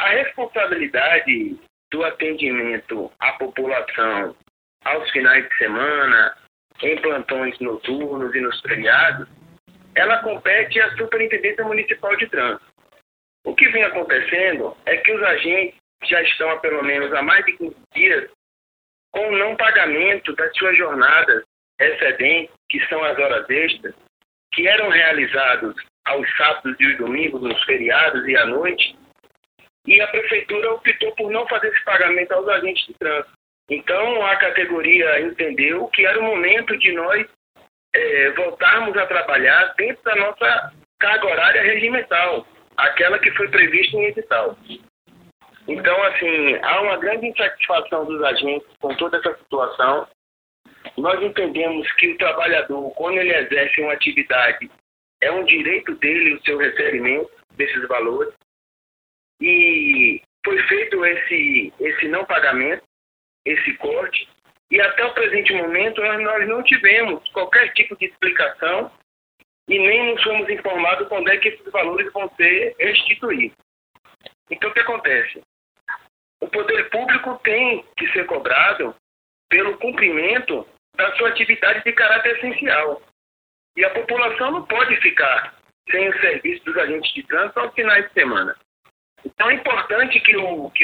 A responsabilidade do atendimento à população aos finais de semana, em plantões noturnos e nos feriados, ela compete à Superintendência Municipal de Trânsito. O que vem acontecendo é que os agentes já estão há pelo menos há mais de 15 dias com o não pagamento das suas jornadas excedentes, que são as horas extras, que eram realizados aos sábados e os domingos, nos feriados e à noite, e a Prefeitura optou por não fazer esse pagamento aos agentes de trânsito. Então, a categoria entendeu que era o momento de nós voltarmos a trabalhar dentro da nossa carga horária regimental, aquela que foi prevista em edital. Então, assim, há uma grande insatisfação dos agentes com toda essa situação. Nós entendemos que o trabalhador, quando ele exerce uma atividade, é um direito dele o seu recebimento desses valores. E foi feito esse não pagamento, esse corte, e até o presente momento nós não tivemos qualquer tipo de explicação e nem nos fomos informados quando é que esses valores vão ser restituídos. Então, o que acontece? O poder público tem que ser cobrado pelo cumprimento da sua atividade de caráter essencial. E a população não pode ficar sem o serviço dos agentes de trânsito aos finais de semana. Então, é importante que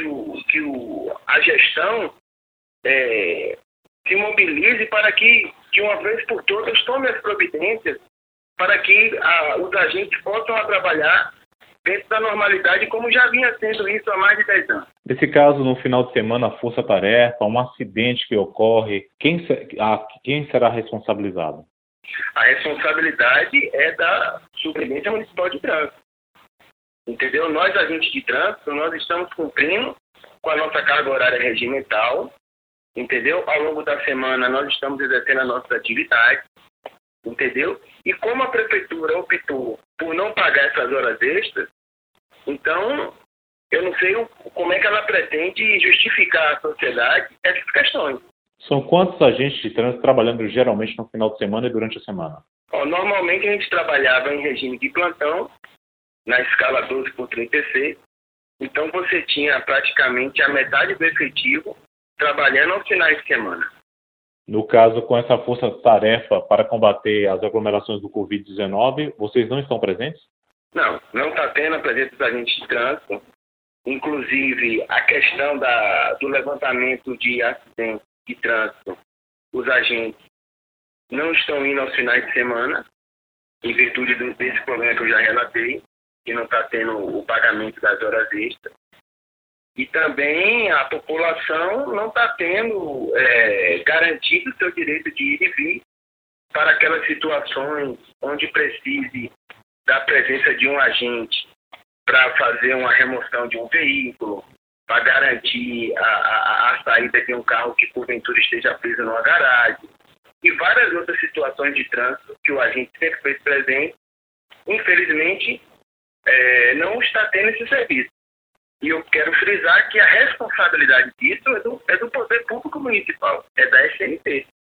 a gestão se mobilize para que, de uma vez por todas, tome as providências para que os agentes possam trabalhar dentro da normalidade, como já vinha sendo isso há mais de 10 anos. Nesse caso, no final de semana, a força-tarefa, um acidente que ocorre, quem será responsabilizado? A responsabilidade é da Superintendência Municipal de Trânsito. Entendeu? Nós, agentes de trânsito, nós estamos cumprindo com a nossa carga horária regimental. Entendeu? Ao longo da semana, nós estamos exercendo a nossa atividade. Entendeu? E como a Prefeitura optou por não pagar essas horas extras, então, eu não sei como é que ela pretende justificar à sociedade essas questões. São quantos agentes de trânsito trabalhando geralmente no final de semana e durante a semana? Normalmente a gente trabalhava em regime de plantão, na escala 12 por 36. Então você tinha praticamente a metade do efetivo trabalhando aos finais de semana. No caso, com essa força-tarefa para combater as aglomerações do Covid-19, vocês não estão presentes? Não está tendo a presença dos agentes de trânsito. Inclusive, a questão do levantamento de acidentes de trânsito, os agentes não estão indo aos finais de semana, em virtude desse problema que eu já relatei, que não está tendo o pagamento das horas extras. E também a população não está tendo garantido o seu direito de ir e vir para aquelas situações onde precise da presença de um agente para fazer uma remoção de um veículo, para garantir a saída de um carro que porventura esteja preso numa garagem, e várias outras situações de trânsito que o agente sempre fez presente, infelizmente, não está tendo esse serviço. E eu quero frisar que a responsabilidade disso é do Poder Público Municipal, é da SNT.